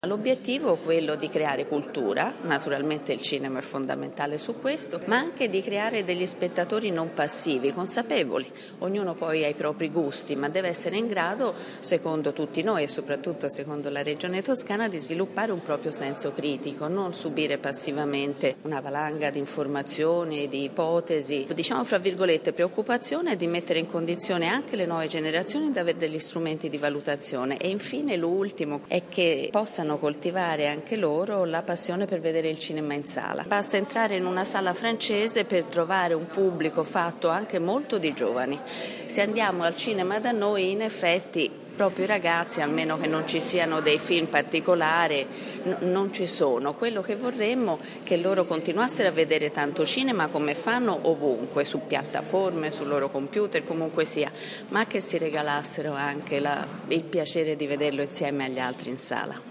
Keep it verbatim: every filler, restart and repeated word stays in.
L'obiettivo è quello di creare cultura, naturalmente il cinema è fondamentale su questo, ma anche di creare degli spettatori non passivi, consapevoli. Ognuno poi ha i propri gusti, ma deve essere in grado, secondo tutti noi e soprattutto secondo la Regione Toscana, di sviluppare un proprio senso critico, non subire passivamente una valanga di informazioni, di ipotesi, diciamo fra virgolette preoccupazione, di mettere in condizione anche le nuove generazioni di avere degli strumenti di valutazione. E infine l'ultimo è che possano coltivare anche loro la passione per vedere il cinema in sala. Basta entrare in una sala francese per trovare un pubblico fatto anche molto di giovani. Se andiamo al cinema da noi, in effetti proprio i ragazzi, almeno che non ci siano dei film particolari, n- non ci sono. Quello che vorremmo è che loro continuassero a vedere tanto cinema come fanno ovunque, su piattaforme, sul loro computer, comunque sia, ma che si regalassero anche la, il piacere di vederlo insieme agli altri in sala.